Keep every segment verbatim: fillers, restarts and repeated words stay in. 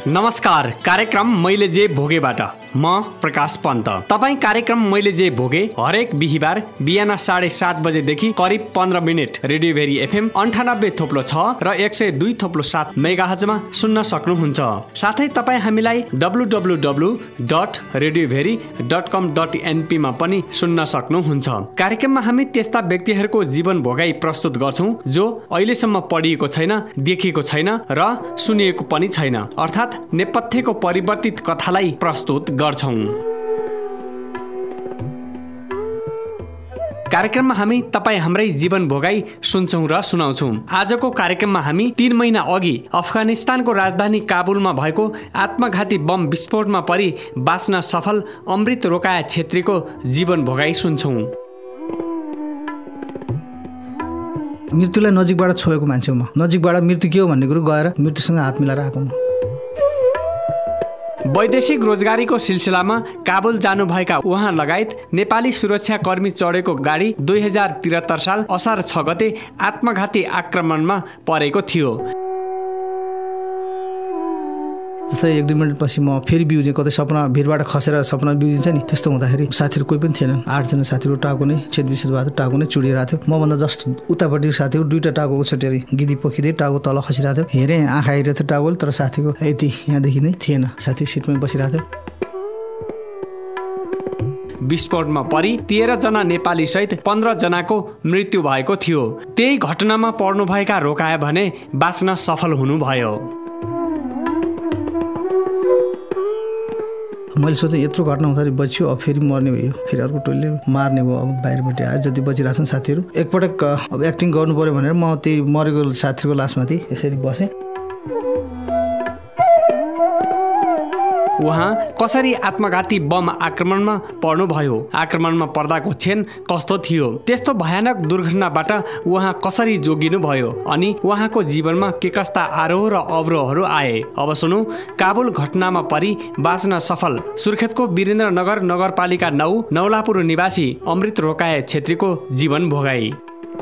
नमस्कार। कार्यक्रम मैले जे भोगेबाट म प्रकाश पन्त। तपाईँ कार्यक्रम मैले जे भोगे हरेक बिहिबार बिहान साढे सात बजेदेखि करिब पन्ध्र मिनट रेडियोभेरी एफएम अन्ठानब्बे थोप्लो छ र एक सय दुई थोप्लो सात मेगाहर्जमा सुन्न सक्नुहुन्छ। साथै तपाईँ हामीलाई W W W dot Radiobheri dot com dot एनपीमा पनि सुन्न सक्नुहुन्छ। कार्यक्रममा हामी त्यस्ता व्यक्तिहरूको जीवन भोगाई प्रस्तुत गर्छौँ जो अहिलेसम्म पढिएको छैन, देखिएको छैन र सुनिएको पनि छैन, अर्थात् नेपथ्यको परिवर्तित कथालाई प्रस्तुत गर्छौं। कार्यक्रममा हामी तपाईँ हाम्रै जीवन भोगाई सुन्छौं र सुनाउँछौं। आजको कार्यक्रममा हामी तीन महिना अघि अफगानिस्तानको राजधानी काबुलमा भएको आत्मघाती बम विस्फोटमा परि बाँच्न सफल अमृत रोकाया छेत्रीको जीवन भोगाई सुन्छौं। मृत्युलाई नजिकबाट छोएको मान्छे म। नजिकबाट मृत्यु के हो भन्ने कुरो गएर मृत्युसँग हात मिलाएर आएको म। वैदेशिक रोजगारीको सिलसिलामा काबुल जानुभएका उहाँ लगायत नेपाली सुरक्षा कर्मी चढेको गाडी दुई हजार त्रिहत्तर साल असार छ गते आत्मघाती आक्रमणमा परेको थियो। जस्तै एक दुई मिनट पछि म फेरि बिउजेँ, कतै सपना भिरबाट खसेर सपना बिउजिन्छ नि, त्यस्तो हुँदाखेरि साथीहरू कोही पनि थिएनन्। आठजना साथीहरू टाउको नै छेदविछेद भएको थियो, टाउको नै चुडिरहेको थियो। मभन्दा जस्ट उतापट्टि साथीहरू दुईवटा टाउको उछटेर गिदी पोखिँदै टाउको तल खसिरहेको थियो। हेरेँ आँखा आइरहेको थियो टाउकोले, तर साथीको यति यहाँदेखि नै थिएन। साथी सिटमै बसिरहेको थियो। विस्फोटमा परि तेह्र जना नेपाली सहित पन्ध्र जनाको मृत्यु भएको थियो। त्यही घटनामा पर्नुभएका रोकाए भने बाँच्न सफल हुनुभयो। मैले सोचेँ यत्रो घटना हुँदाखेरि बच्यो, अब फेरि मर्ने भयो, फेरि अर्को टोलीले मार्ने भयो। अब बाहिरबाट आयो जति बचिरहेको छन् साथीहरू। एकपटक अब एक्टिङ गर्नु पऱ्यो भनेर म त्यही मरेको साथीको लासमाथि यसरी बसेँ। उहाँ कसरी आत्मघाती बम आक्रमणमा पर्नुभयो, आक्रमणमा पर्दाको क्षण कस्तो थियो, त्यस्तो भयानक दुर्घटनाबाट उहाँ कसरी जोगिनु भयो अनि उहाँको जीवनमा के कस्ता आरोह र अवरोहहरू आए। अब सुनौ काबुल घटनामा परि बाँच्न सफल सुर्खेतको वीरेन्द्रनगर नगरपालिका नौ नौलापुर निवासी अमृत रोकाए छेत्रीको जीवन भोगाई।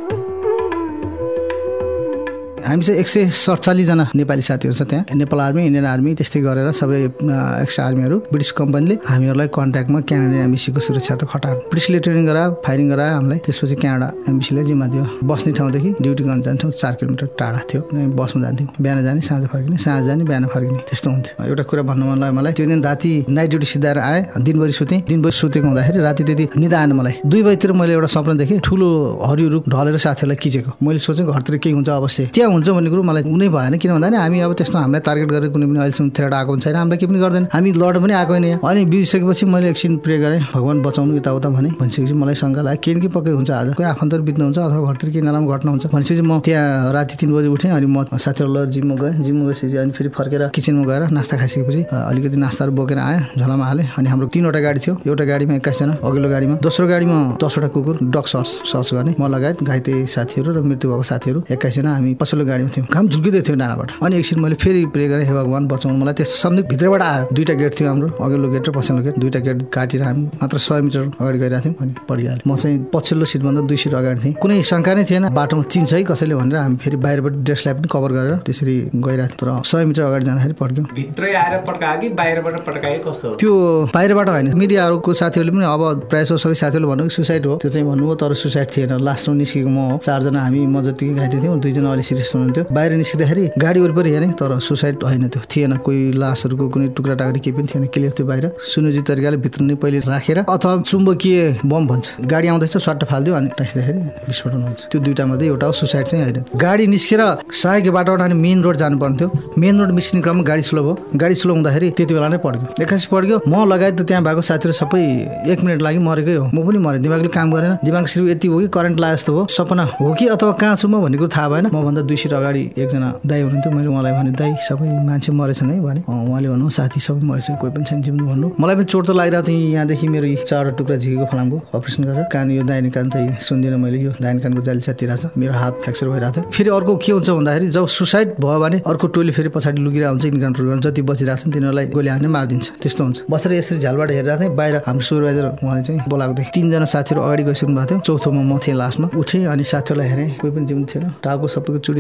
हामी चाहिँ एक सय सडचालिसजना नेपाली साथीहरू छ त्यहाँ। नेपाल आर्मी, इन्डियन आर्मी, त्यस्तै गरेर सबै एक्स्ट्रा आर्मीहरू ब्रिटिस कम्पनीले हामीहरूलाई कन्ट्याक्टमा क्यानाडियन एम्बेसीको सुरक्षार्थ खटायो। ब्रिटिसले ट्रेनिङ गरायो, फायरिङ गरायो हामीलाई। त्यसपछि क्यानाडा एम्बेसीले जिम्मा दियो। बस्ने ठाउँदेखि ड्युटी गर्न जान्थ्यौँ, चार किलोमिटर टाढा थियो। बसमा जान्थ्यौँ, बिहान जाने साँझ फर्किने, साँझ जाने बिहान फर्किने, त्यस्तो हुन्थ्यो। एउटा कुरा भन्नु मन लाग्यो मलाई, त्यो दिन राति नाइट ड्युटी सिधाएर आएँ, दिनभरि सुतेँ। दिनभरि सुतेको हुँदाखेरि राति त्यति निदा आएन मलाई। दुई बजीतिर मैले एउटा सपना देखेँ, ठुलो हरियो रुख ढलेर साथीहरूलाई खिचेको। मैले सोचेँ घरतिर केही हुन्छ अवश्य, त्यहाँ हुन्छ भन्ने कुरो मलाई उनी भएन। किन भन्दा हामी अब त्यस्तो हामीलाई टार्गेट गरेर कुनै पनि अहिलेसम्म थ्रेट आएको पनि छैन, हामीलाई केही पनि गर्दैन, हामी लड पनि आएको होइन यहाँ। अनि बितिसकेपछि मैले एकछिन प्रे गरेँ, भगवान् बचाउनु यताउता भने। भनिसकेपछि मलाई शङ्का लाग्यो केही न केही पक्कै हुन्छ, आज कोही आफन्तर बित्नु हुन्छ अथवा घरतिर केही नराम्रो घटना हुन्छ। भनेपछि म त्यहाँ राति तिन बजी उठेँ। अनि म साथीहरू लगेर जिममा गएँ। जिममा गएपछि अनि फेरि फर्केर किचनमा गएर नास्ता खाइसकेपछि अलिकति नास्ताहरू बोकेर आएँ, झोलामा हालेँ। अनि हाम्रो तिनवटा गाडी थियो, एउटा गाडीमा एक्काइसजना, अघिल्लो गाडीमा, दोस्रो गाडीमा दसवटा कुकुर डग सर्च सर्च गर्ने, म लगायत घाइते साथीहरू र मृत्यु भएको साथीहरू एक्काइसजना हामी पछिल्लो गाडीमा थियौँ। घाम झुल्किँदै थियो डाँडाबाट। अनि एकछिन मैले फेरि प्रे गरेँ, हे भगवान् बचाउनु मलाई। त्यस्तो सम्झिक भित्रबाट आयो। दुईवटा गेट थियो हाम्रो, अघिल्लो गेट र पछिल्लो गेट। दुईवटा गेट काटेर हामी मात्र सय मिटर अगाडि गइरहेको थियौँ। अनि पडिहाल्यो। म चाहिँ पछिल्लो सिटभन्दा दुई सिट अगाडि थिएँ। कुनै शङ्का नै थिएन बाटोमा चिन्छ है कसैले भनेर हामी फेरि बाहिरबाट ड्रेसलाई पनि कभर गरेर त्यसरी गइरहेको थियौँ। तर सय मिटर अगाडि जाँदाखेरि पड्क्यौँ। भित्रै आएर पड्कायो कि बाहिरबाट पड्कायो, कस्तो? त्यो बाहिरबाट होइन, मिडियाहरूको साथीहरूले पनि अब प्रायः सो सबै साथीहरूले भन्नु कि सुसाइड हो, त्यो चाहिँ भन्नुभयो। तर सुसाइड थिएन। लास्टमा निस्केको म हो। चारजना हामी म जतिकै घाइते थियौँ, दुईजना अलिक सिरियस हुनुहुन्थ्यो। बाहिर निस्किँदाखेरि गाडी वरिपरि हेरेँ, तर सुसाइड होइन, त्यो थिएन। कोही लासहरूको कुनै टुक्रा टाक्री केही पनि थिएन, क्लियर थियो। बाहिर सुनियोजित तरिकाले भित्र नै पहिले राखेर अथवा चुम्बकीय बम भन्छ, गाडी आउँदैछ सट्ट फालिदियो अनि टाँसिँदाखेरि विस्फोटन हुन्छ। त्यो दुईवटा मध्ये एउटा हो, सुसाइड चाहिँ होइन। गाडी निस्केर सहायक बाटोबाट अनि मेन रोड जानुपर्ने थियो। मेन रोड निस्किने क्रममा गाडी स्लो भयो। गाडी स्लो हुँदाखेरि त्यति बेला नै पड्क्यो, एक्कासी पड्क्यो। म लगायत त्यहाँ भएको साथीहरू सबै एक मिनट लागि मरेकै हो। म पनि मरेँ, दिमागले काम गरेन। दिमाग सिर्फ यति हो कि करेन्ट लागे जस्तो हो। सपना हो कि अथवा कहाँ छु म भन्ने कुरो थाहा भएन। मभन्दा दुई सिट अगाडि एकजना दाइ हुनुहुन्थ्यो। मैले उहाँलाई भने, दाइ सबै मान्छे मरेछन् है भने। उहाँले भन्नु साथी सबै मरेछन्, कोही पनि छैन जिम्नु भन्नु। मलाई पनि चोट त लागिरहेको थियो। यहाँदेखि मेरो चारवटा टुक्रा झिकेको फलामको अपरेसन गरेर कान, यो दाहिने कान चाहिँ सुन्दिनँ मैले, यो दाहिने कानको जाली च्यातिरहेको छ। मेरो हात फ्र्याक्चर भइरहेको थियो। फेरि अर्को के हुन्छ भन्दाखेरि जब सुसाइड भयो भने अर्को टोली फेरि पछाडि लुकिरहेको हुन्छ। इन्काउन्टर गर्न जति बचिरहेको छन् तिनीहरूलाई गोली हानेर मारिदिन्छ, त्यस्तो हुन्छ। बसेर यसरी झ्यालबाट हेरिरहेको थिएँ। बाहिर हाम्रो सुपरभाइजर उहाँले चाहिँ बोलाएको थिएँ। तिनजना साथीहरू अगाडि गइसक्नु भएको थियो, चौथोमा म थिएँ लास्टमा। उठेँ अनि साथीहरूलाई हेरेँ, कोही पनि जिम्नु थिएन। टाउको सबैको चुडिरहेको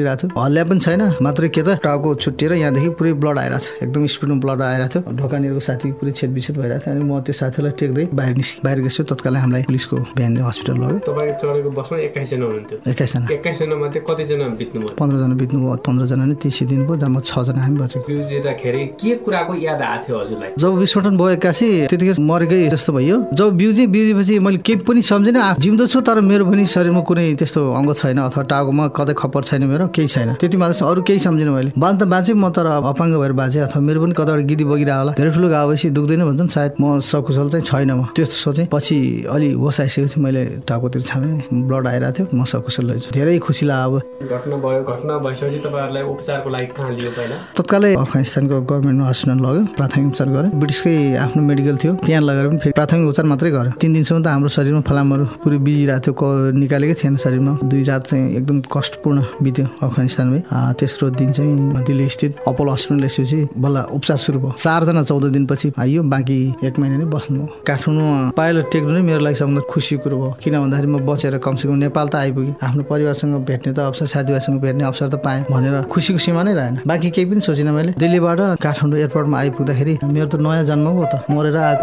गरिरहेको थियो, हल्ल्या पनि छैन, मात्रै के त टाउको छुट्टिएर यहाँदेखि पुरै ब्लड आइरहेको छ, एकदम स्पिडमा ब्लड आइरहेको थियो। ढोकानेरको साथी पुरै छेदबिछेद भइरहेको थियो। अनि म त्यो साथीलाई टेक्दै बाहिर निस्केँ। बाहिर गएपछि तत्कालै हामीलाई पुलिसको भ्यानले हस्पिटल लग्यो। तपाईँ चढेको बसमा एक्काइस जना हुनुहुन्थ्यो? एक्काइस जना। एक्काइस जना मध्ये कतिजना बित्नुभयो? पन्ध्र जना बित्नुभयो। पन्ध्र जना नै त्यसै दिन भयो, जम्मा छ जना हामी बचेको। बिउजिँदाखेरि के कुराको याद आएको थियो हजुरलाई? जब विस्फोटन भयो एक्कासी त्यतिखेर मरेकै जस्तो भयो। जब बिउजे बिउजेपछि मैले केही पनि सम्झिनँ, जिउँदो छु तर मेरो पनि शरीरमा कुनै त्यस्तो अङ्ग छैन अथवा टाउकोमा कतै खप्पर छैन, मेरो केही छैन, त्यति मात्र, अरू केही सम्झिनँ मैले। बाँच त बाँचेँ म, तर अपाङ्ग भएर बाँचेँ, अथवा मेरो पनि कतैबाट गिदी बगिरह होला, धेरै ठुलो घाउ भएपछि दुख्दैन भन्छन्, सायद म सकुशल चाहिँ छैन म त्यस्तो सोचेँ। पछि अलि होस आइसकेपछि मैले टाउकोतिर छामेँ, ब्लड आइरहेको थियो, म सकुशल रहेछु। धेरै खुसी लाग्यो। अब घटना भयो, घटना भइसकेपछि तपाईँहरूलाई उपचारको लागि कहाँ लियो पहिला? तत्कालै अफगानिस्तानको गभर्मेन्ट हस्पिटल लग्यो, प्राथमिक उपचार गऱ्यो। ब्रिटिसकै आफ्नो मेडिकल थियो, त्यहाँ लगेर पनि फेरि प्राथमिक उपचार मात्रै गऱ्यो। तिन दिनसम्म त हाम्रो शरीरमा फलामहरू पुरै बिजिरहेको थियो, निकालेकै थिएन शरीरमा। दुई रात चाहिँ एकदम कष्टपूर्ण बित्यो अफगानिस्तानमै। तेस्रो दिन चाहिँ दिल्ली स्थित अपोलो हस्पिटल ल्याएपछि बल्ल उपचार सुरु भयो। चारजना चौध दिनपछि आइयो, बाँकी एक महिना नै बस्नु। काठमाडौँमा पाइलट टेक्नु नै मेरो लागि सबभन्दा खुसी कुरो भयो, किन भन्दाखेरि म बचेर कमसेकम नेपाल त आइपुगेँ, आफ्नो परिवारसँग भेट्ने त अवसर, साथीभाइसँग भेट्ने अवसर त पाएँ भनेर खुसीको सीमा नै रहेन। बाँकी केही पनि सोचिनँ मैले। दिल्लीबाट काठमाडौँ एयरपोर्टमा आइपुग्दाखेरि मेरो त नयाँ जन्म हो त, मरेर आएको।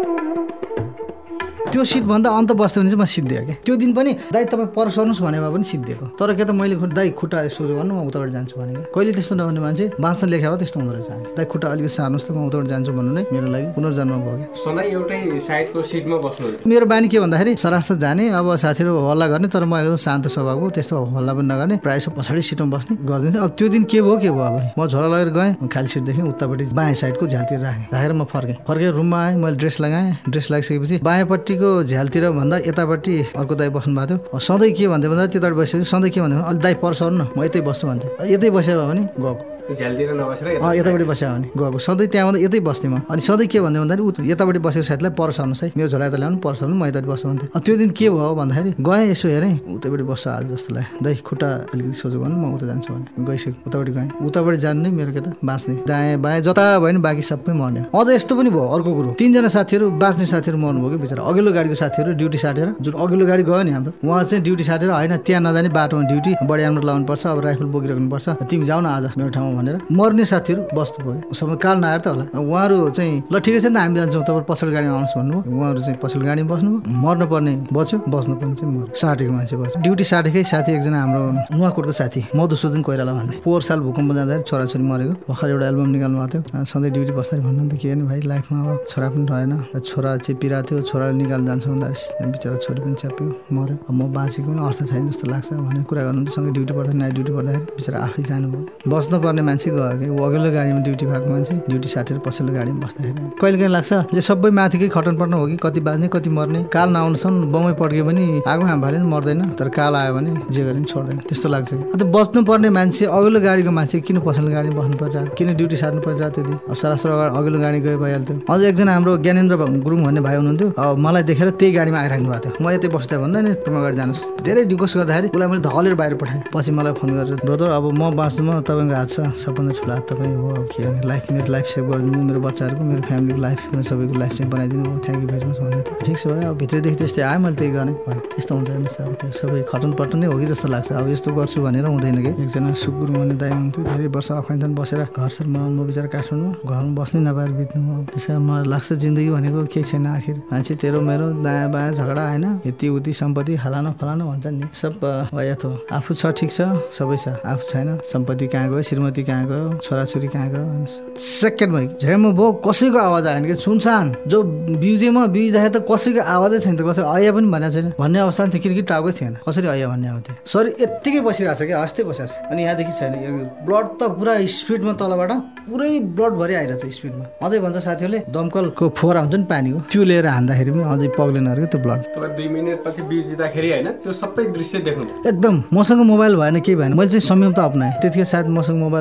त्यो सिटभन्दा अन्त बस्थ्यो भने चाहिँ म सिद्धिएँ क्या। त्यो दिन पनि दाइ तपाईँ पर सर्नुहोस् भनेमा पनि सिद्धिएको, तर के त मैले दाइ खुट्टा सोझो गर्नु, म उताबाट जान्छु भनेको। कहिले त्यस्तो नभने मान्छे बाँच्न लेखा भए त्यस्तो हुँदो रहेछ। दाइ खुट्टा अलिकति सार्नुहोस् त, म उताबाट जान्छु भन्नु नै मेरो लागि पुनर्जन्म भयो क्या। सधैँ एउटै साइडको सिटमा बस्नु? मेरो बानी के भन्दाखेरि सरासर जाने, अब साथीहरू हल्ला गर्ने, तर म एकदम शान्त स्वभावको, त्यस्तो हल्ला पनि नगर्ने, प्रायः सो पछाडि सिटमा बस्ने गरिदिन्थेँ। अब त्यो दिन के भयो के भयो, अब म झोला लगेर गएँ, खाली सिट देखेँ, उतापट्टि बायाँ साइडको झ्यालतिर राखेँ, राखेर म फर्केँ। फर्केर रुममा आएँ, मैले ड्रेस लगाएँ। ड्रेस लगाइसकेपछि बायाँपट्टिको झ्यालतिर भन्दा यतापट्टि अर्को दाइ बस्नु भएको थियो। सधैँ के भन्थ्यो भन्दा त्यतापट्टि बसेपछि सधैँ के भन्थ्यो भने अलि दाइ पर सर्नु न, म यतै बस्छु भन्थ्यो। यतै बस्यो भने गएको, झ्यालतिर नबसेर यतापट्टि बस्यो भने गएको। सधैँ त्यहाँभन्दा यतै बस्थेँ म। अनि सधैँ के भन्दै भन्दाखेरि यतापट्टि बसेको साथीलाई पर सर्नुहोस् है, मेरो झोला यता ल्याउनु, पर सर्नु, म यतापट्टि बस्छु भन्थेँ। त्यो दिन के भयो भन्दाखेरि गएँ, यसो हेरेँ, उतापट्टि बस्छ आज जस्तो लाग्यो, दाइ खुट्टा अलिकति सोझो गर्नु, म उता जान्छु भने गइसक्यो। उतापट्टि गएँ, उतापट्टि जानु नै मेरो के त बाँच्ने, दायाँ बायाँ जता भयो नि बाँकी सबै मर्ने। अझ यस्तो पनि भयो अर्को कुरो, तिनजना साथीहरू बाँच्ने साथीहरू मर्नुभयो कि बिचरा। अघिल्लो गाडीको साथीहरू ड्युटी साटेर, जुन अघिल्लो गाडी गयो नि हाम्रो, उहाँ चाहिँ ड्युटी साटेर होइन, त्यहाँ नजाने बाटोमा ड्युटी, बडी आर्मर लाउनु पर्छ, अब राइफल बोकिराख्नु पर्छ, तिमी जाऊ न आज मेरो ठाउँमा भनेर मर्ने साथीहरू बस्नु पुग्यो। समय काल नआएर त होला, उहाँहरू चाहिँ ल ठिकै छ नि त हामी जान्छौँ, तपाईँ पछिल्लो गाडीमा आउनुहोस् भन्नुभयो। उहाँहरू चाहिँ पछिल्लो गाडीमा बस्नुभयो, मर्नु पर्ने बच्यो, बस्नु पर्ने चाहिँ मर्यो, साटेको मान्छे बच्यो। ड्युटी साटेकै साथी एकजना हाम्रो नुवाकोटको साथी मधुसूदन कोइराला भन्ने, पोहोर साल भूकम्प जाँदाखेरि छोराछोरी मरेको, भर्खर एउटा एल्बम निकाल्नु भएको थियो। सधैँ ड्युटी बस्दाखेरि भन्नु त के भने भाइ लाइफमा अब छोरा पनि रहेन, छोरा चेपिरहेको थियो, छोरा निकाल्नु जान्छ भन्दाखेरि बिचरा छोरी पनि च्याप्यो, मऱ्यो। अब म बाँचेको पनि अर्थ छैन जस्तो लाग्छ भन्ने कुरा गर्नु, सँगै ड्युटी पढ्दा नाइट ड्युटी पढ्दाखेरि बिचरा आफै जानुभयो। बस्नुपर्ने मान्छे गयो कि ऊ अघिल्लो गाडीमा ड्युटी भएको मान्छे ड्युटी साटेर पछिल्लो गाडीमा बस्दाखेरि कहिले काहीँ लाग्छ यो सबै माथिकै खटन पर्न हो कि कति बाँच्ने कति मर्ने। काल नआउनुसम्म बमै पड्क्यो भने आगो हामी भाले पनि मर्दैन, तर काल आयो भने जे गरे पनि छोड्दैन, त्यस्तो लाग्छ कि। अन्त बस्नुपर्ने मान्छे अघिल्लो गाडीको मान्छे किन पछिल्लो गाडीमा बस्नु परिरहेको, किन ड्युटी साट्नु परिरहेको त्यो दिन। सरासर अघिल्लो गाडी गयो भइहाल्थ्यो। अझ एकजना हाम्रो ज्ञानेन्द्र गुरुङ भन्ने भाइ हुनुहुन्थ्यो, अब मलाई देखेर त्यही गाडीमा आइराख्नु भएको थियो। म यतै बस्दै भन्दा नि तुम अगाडि जानुहोस्, धेरै रिक्वेस्ट गर्दाखेरि उसलाई मैले धलेर बाहिर पठाएँ। पछि मलाई फोन गरेर ब्रदर अब म बाँच्नुमा तपाईँको हात छ, सबभन्दा ठुलो हात तपाईँ हो, अब के गर्ने, लाइफ मेरो लाइफ सेभ गरिदिनु, मेरो बच्चाहरूको मेरो फ्यामिलीको लाइफ सबैको लाइफ चाहिँ बनाइदिनु हो, थ्याङ्क यू भेरी मच भन्दै थियो। ठिक छ भाइ, अब भित्रदेखि त्यस्तै आयो, मैले त्यही गरेँ भने त्यस्तो हुन्छ हेर्नुहोस्, अब त्यो सबै खटन पटन नै हो कि जस्तो लाग्छ। अब यस्तो गर्छु भनेर हुँदैन कि। एकजना सुकुर भन्ने दाइ हुन्थ्यो, धेरै वर्ष अफगानिस्तान बसेर घर सर बनाउनु, म बिचरा काठमाडौँ घरमा बस्नै नपाएर बित्नु हो। त्यस कारण मलाई लाग्छ जिन्दगी भनेको केही छैन, आखिर मान्छे तेरो मेरो दायाँ बायाँ झगडा होइन, यति उति सम्पत्ति फलाना फलाना भन्छ नि, सब भइहाल्छ। आफू छ ठिक छ, सबै छ, आफू छैन, सम्पत्ति कहाँ गयो, श्रीमती कहाँ गयो, छोराछोरी कहाँ गयो, सेकेन्डमै झ्याममा भयो, कसैको आवाज आएन कि, सुनसान। जो बिउजेमा बिउज्दाखेरि त कसैको आवाजै छैन, त कसरी अया पनि भनेको छैन भन्ने अवस्था थियो, किनकि टाउकै थिएन, कसरी अया भन्ने आउँथ्यो। शरीर यत्तिकै बसिरहेको छ क्या, हस्ते बसिरहेको छ। अनि यहाँदेखि छैन, ब्लड त पुरा स्पिडमा तलबाट पुरै ब्लड भरि आइरहेको छ स्पिडमा। अझै भन्छ साथीहरूले दमकलको फोहरा हुन्छ नि पानीको, त्यो लिएर हान्दाखेरि पनि अझै पग्लेनहरू त्यो ब्लड। दुई मिनट पछि बिउजिँदाखेरि होइन त्यो सबै दृश्य देख्नु एकदम। मसँग मोबाइल भएन, केही भएन, मैले चाहिँ संयम त अप्नाएँ। त्यतिखेर सायद मसँग मोबाइल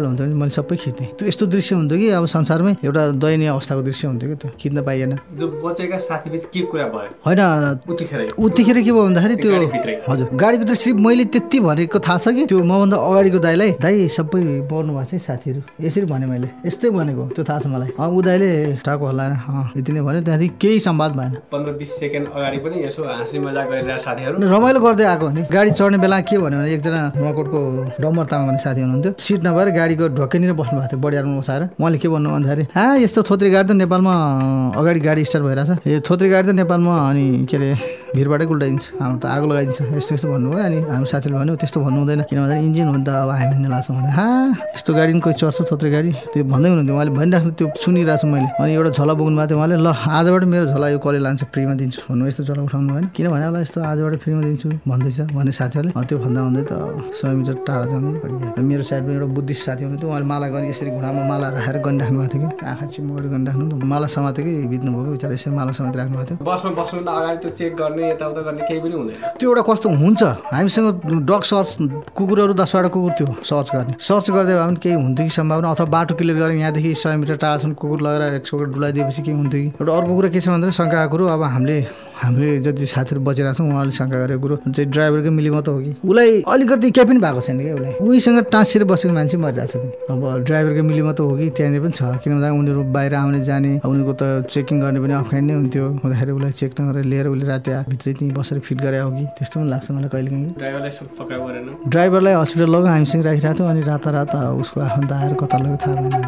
हुन्थ्यो नि मैले सबै खिच्थेँ। त्यो यस्तो दृश्य हुन्थ्यो कि अब संसारमै एउटा दयनीय अवस्थाको दृश्य हुन्थ्यो कि त्यो खिच्न पाइएन। जो बचेका साथीबीच के कुरा भयो होइन उतिखेर उतिखेर के भयो भन्दाखेरि त्यो हजुर गाडीभित्र सिर्फ मैले त्यति भनेको थाहा छ कि त्यो मभन्दा अगाडिको दाइलाई दाइ सबै मर्नु भएको छ साथीहरू यसरी भने मैले यस्तै भनेको त्यो थाहा छ मलाई। ऊ दाइले टाको हल्लाएर यति नै भन्यो त्यहाँदेखि केही संवाद भएन। पन्ध्र बिस सेकेन्ड अगाडि पनि यसो हाँसी मजाक गरिरहेको साथीहरू रमाइलो गर्दै आएको नि। गाडी चढ्ने बेला के भन्यो भने एकजना नुवाकोटको डम्बर तामाङ भन्ने साथी हुनुहुन्थ्यो सिट नभएर गाडीको ढक्कैनिर बस्नु भएको थियो बडियारमा बसाएर। उहाँले के भन्नु भन्दाखेरि हा यस्तो थोत्रे गाडी त नेपालमा अगाडि गाडी स्टार्ट भइरहेछ यो थोत्रे गाडी त नेपालमा अनि के अरे भिरबाटै उल्टाइदिन्छ हाम्रो त आगो लगाइदिन्छ यस्तो यस्तो भन्नुभयो। अनि हामी साथीले भन्यो त्यस्तो भन्नु हुँदैन किन भन्दा इन्जिन हो नि त अब हामी नलान्छौँ भने हा यस्तो गाडी कोही चढ्छ थोत्रे गाडी त्यो भन्दै हुनुहुन्थ्यो। उहाँले भनिराख्नु त्यो सुनिरहेको छु मैले। अनि एउटा झोला बोक्नु भएको थियो उहाँले ल आजबाट मेरो झोला यो कसले लान्छ फ्रीमा दिन्छु भन्नु यस्तो झोला उठाउनु भएन किन भने होला यस्तो आजबाट फ्रीमा दिन्छु भन्दैछ भन्ने साथीहरूले त्यो भन्दा हुँदै त सय मिटर टाढा जाँदै पऱ्यो। मेरो साइडमा एउटा बुद्धिस्ट साथी हुनुहुन्थ्यो उहाँले माला गरी यसरी घुँडामा माला राखेर गनिराख्नु भएको थियो कि आँखा चिम्मरी गनिराख्नु माला समातेकै बित्नु भयो बिचरा यसरी माला समाति राख्नु भएको थियो। बसमा बस्नु त अगाडि त्यो चेक गर्ने यताउता गर्ने केही पनि हुँदैन। त्यो एउटा कस्तो हुन्छ हामीसँग डग सर्च कुकुरहरू दसवटा कुकुर थियो सर्च गर्ने सर्च गर्दै भए पनि केही हुन्थ्यो कि सम्भावना अथवा बाटो क्लियर गरेर यहाँदेखि सय मिटर टाढासम्म कुकुर लगेर एक सौ डुलाइदिएपछि केही हुन्थ्यो कि। एउटा अर्को कुरा के छ भन्दाखेरि शङ्काको कुरो अब हामीले हामीले जति साथीहरू बचिरहेको छौँ उहाँले शङ्का गरेको कुरो चाहिँ ड्राइभरकै मिलिमत हो कि उसलाई अलिकति केही पनि भएको छैन क्या उसलाई उहीसँग टाँसिएर बसेको मान्छे मरिरहेको छ कि अब ड्राइभरकै मिलिमत हो कि त्यहाँनिर पनि छ किन भन्दा उनीहरू बाहिर आउने जाने उनीहरूको त चेकिङ गर्ने पनि अप्ठ्यारो नै हुन्थ्यो हुँदाखेरि उसलाई चेक नगरेर लिएर उसले राति भित्रै त्यहीँ बसेर फिट गरेर हो कि त्यस्तो पनि लाग्छ मलाई कहिले काहीँ। ड्राइभरलाई ड्राइभरलाई हस्पिटल लग्यो हामीसँग राखिरहेको थियो अनि रातारात उसको आफन्त आएर कता लग्यो थाहा भएन।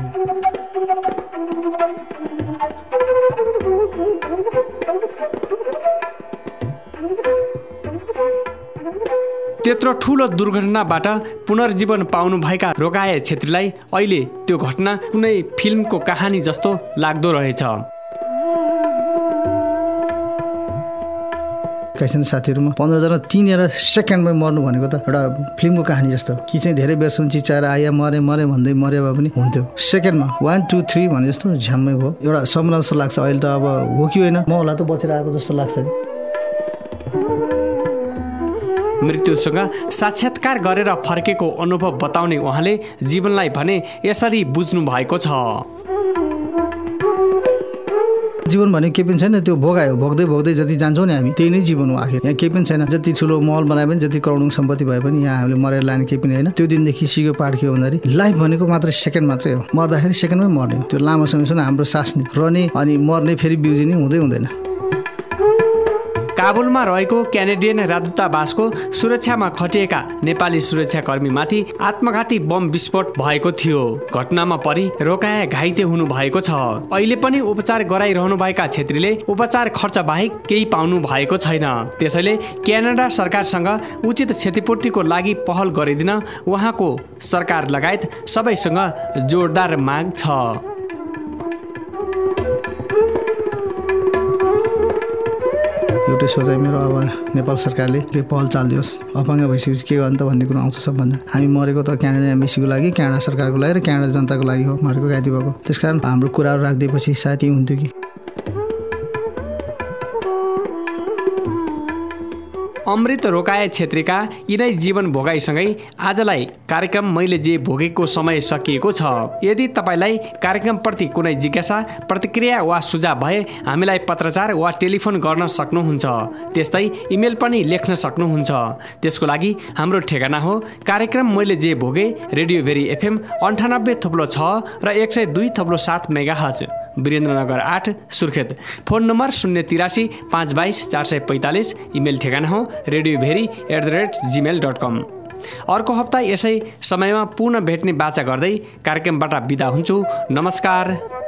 त्यत्रो ठुलो दुर्घटनाबाट पुनर्जीवन पाउनुभएका रोकाए छेत्रीलाई अहिले त्यो घटना कुनै फिल्मको कहानी जस्तो लाग्दो रहेछ। कैसन साथीहरूमा पन्ध्रजना तिनेर सेकेन्डमै मर्नु भनेको त एउटा फिल्मको कहानी जस्तो कि चाहिँ धेरै बेरसम्म चिचाएर आया मरे मरे भन्दै मरे भए पनि हुन्थ्यो सेकेन्डमा वान टू थ्री भने जस्तो झ्याम्मै भयो एउटा सम्झना जस्तो लाग्छ। अहिले त अब हो कि होइन म होला त बचेर आएको जस्तो लाग्छ। मृत्युसँग साक्षात्कार गरेर फर्केको अनुभव बताउने उहाँले जीवनलाई भने यसरी बुझ्नु भएको छ। जीवन भने केही पनि छैन त्यो भोगायो भोग्दै भोग्दै जति जान्छौँ नि हामी त्यही नै जीवन हो आखिर। यहाँ केही पनि छैन जति ठुलो महल बनाए पनि जति करोडौँ सम्पत्ति भए पनि यहाँ हामीले मरेर लाने केही पनि होइन। त्यो दिनदेखि सिको पाठ के हो भन्दाखेरि लाइफ भनेको मात्र सेकेन्ड मात्रै हो मर्दाखेरि सेकेन्डमै मर्ने त्यो लामो समयसम्म हाम्रो सास्ने रहने अनि मर्ने फेरि बिउजिने हुँदै हुँदैन। काबुलमा रहेको क्यानेडियन राजदूतावासको सुरक्षामा खटिएका नेपाली सुरक्षाकर्मीमाथि आत्मघाती बम विस्फोट भएको थियो। घटनामा परि रोकाए घाइते हुनु भएको छ। अहिले पनि उपचार गराइरहनुभएका छेत्रीले उपचार खर्च बाहेक केही पाउनु भएको छैन। त्यसैले क्यानाडा सरकारसँग उचित क्षतिपूर्तिको लागि पहल गरिदिन उहाँको सरकार लगायत सबैसँग जोरदार माग छ। एउटै सोचाइ मेरो अब नेपाल सरकारले के पहल चालिदियोस् अपाङ्ग भइसकेपछि के गर्नु त भन्ने कुरो आउँछ। सबभन्दा हामी मरेको त क्यानाडा एम्बेसीको लागि क्यानाडा सरकारको लागि र क्यानाडा जनताको लागि हो मरेको घाइते भएको। त्यसकारण हाम्रो कुराहरू राखिदिएपछि सायद यही हुन्थ्यो कि। अमृत रोकाए छेत्रीका यिनै जीवन भोगाइसँगै आजलाई कार्यक्रम मैले जे भोगेको समय सकिएको छ। यदि तपाईँलाई कार्यक्रमप्रति कुनै जिज्ञासा प्रतिक्रिया वा सुझाव भए हामीलाई पत्रचार वा टेलिफोन गर्न सक्नुहुन्छ। त्यस्तै इमेल पनि लेख्न सक्नुहुन्छ। त्यसको लागि हाम्रो ठेगाना हो कार्यक्रम मैले जे भोगे रेडियोभेरी एफएम अन्ठानब्बे थप्लो छ र एक सय दुई थप्लो सात मेगा हज वीरेन्द्रनगर आठ सुर्खेत। फोन नम्बर शून्य तिरासी पाँच बाइस चार सय पैँतालिस। इमेल ठेगाना हो Radiobheri at the rate Gmail dot com. अर्को हप्ता यसै समयमा पुनः भेट्ने बाचा गर्दै कार्यक्रमबाट बिदा हुन्छु। नमस्कार।